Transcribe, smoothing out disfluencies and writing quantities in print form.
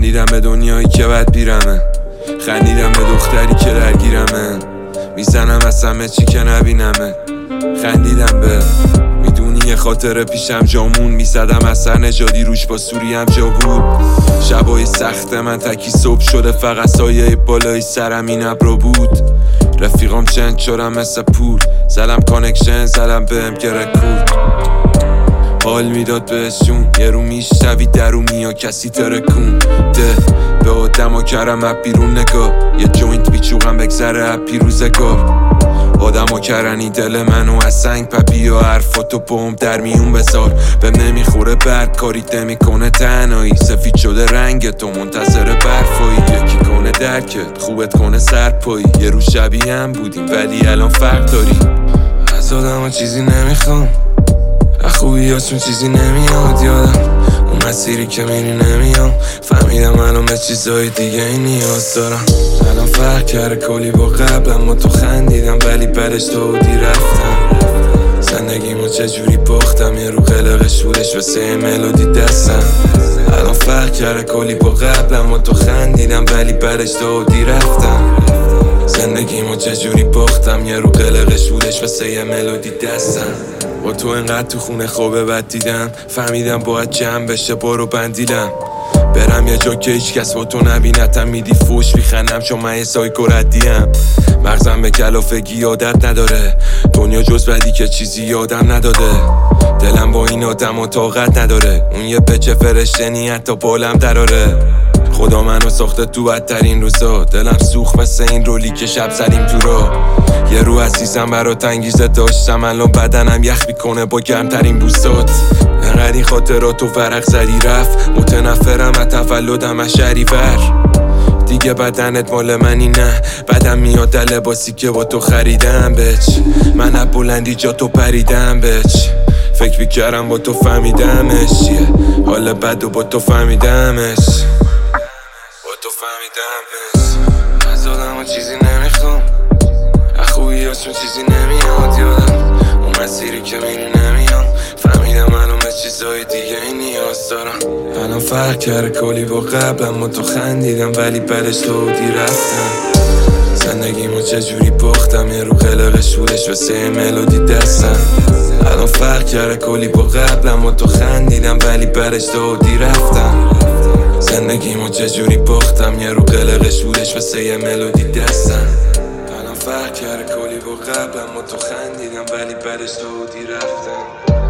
خندیدم به دنیایی که بد بیرمه، خندیدم به دختری که درگیرمه، میزنم از همه چی که نبینمه. خندیدم به میدونی یه خاطر پیشم جامون، میزدم از سر نجادی روش با سوریم جا بود. شبای سخت من تکی صبح شده، فقط سایه بالای سرم این ابرا بود. رفیقام چند شدم مثل پول، زدم کانکشن زدم بهم که رکورد. حال میداد بهشون یه رو میشنوی درو میا کسی ترکون ده به آدم ها کرم اب بیرون نگاه، یه جوینت بیچوغم بگذره اب پیروزگار. آدم ها کرنی دل منو از سنگ پپی و حرفاتو بوم در میون بذار. بهم نمیخوره برد کاریت نمیکنه تنهایی، سفید شده رنگ تو منتظر برفایی. یکی کنه درکت خوبت کنه سرپایی، یه رو شبیه هم بودیم ولی الان فرق داری. از آدم ها چیزی نمیخوام، خوبی هاشون چیزی نمیاد یادم، اون مسیری که میری نمیام. فهمیدم الان به چیزای دیگه ای نیاز دارم. الان فرق کرده کلی با قبل، اما تو خندیدم ولی بعدش تو بودی رفتم. زندگیمو چجوری باختم، یه رو قلقش بودش واسه ملودی دستم. الان فرق کرده کلی با قبل، اما تو خندیدم ولی بعدش تو بودی رفتم. زندگیمو چجوری باختم، یه رو قلقش بودش واسه یه ملودی دستم. با تو انقدر تو خونه خوابه بد دیدم، فهمیدم باید جمع بشه بارو بندیلم. برم یه جا که هیچ کس با تو نبینتم، میدی فوش میخندم چون من یه سایکو ردیم. مغزم به کلافگی عادت نداره، دنیا جز بدی که چیزی یادم نداده. دلم با این آدم و طاقت نداره، اون یه پچه فرشته نیت تا بالم دراره. خدا منو ساخته تو بدترین روزا، دلم سوخت مثل این رولی که شب زدیم تو را. یه رو عزیزم برات انگیزه داشتم، الان بدنم یخ میکنه با گرمترین بوسات. انقدر این خاطراتو ورق زدی رفت، متنفرم از تولدم از شهریور. دیگه بدنت مال منی نه، بدم میاد در لباسی که با تو خریدم بچ. من از بلندی جا تو پریدم بچ، فکر بیکردم با تو فهمیدمش چیه حال بد و با تو فهمیدمش، با تو فهمیدمش. از آدم ها چیزی نمیخوام، خوبی هاشون چیزی نمیاد یادم، اون مسیری که میری نمیام. فهمیدم الان به چیزای دیگه ای نیاز دارم. الان فرق کرده کلی با قبل، اما تو خندیدم ولی بعدش تو بودی رفتم. زندگیمو چجوری باختم، یه رو قلقش بودش واسه ملودی دستم. الان فرق کرده کلی با قبل، اما تو خندیدم ولی بعدش تو بودی رفتم. زندگیمو چجوری باختم، یه رو قلقش بودش واسه یه ملودی دستم. فرق کرده کلی با قبل، اما تو خندیدم ولی بعدش تو بودی رفتم.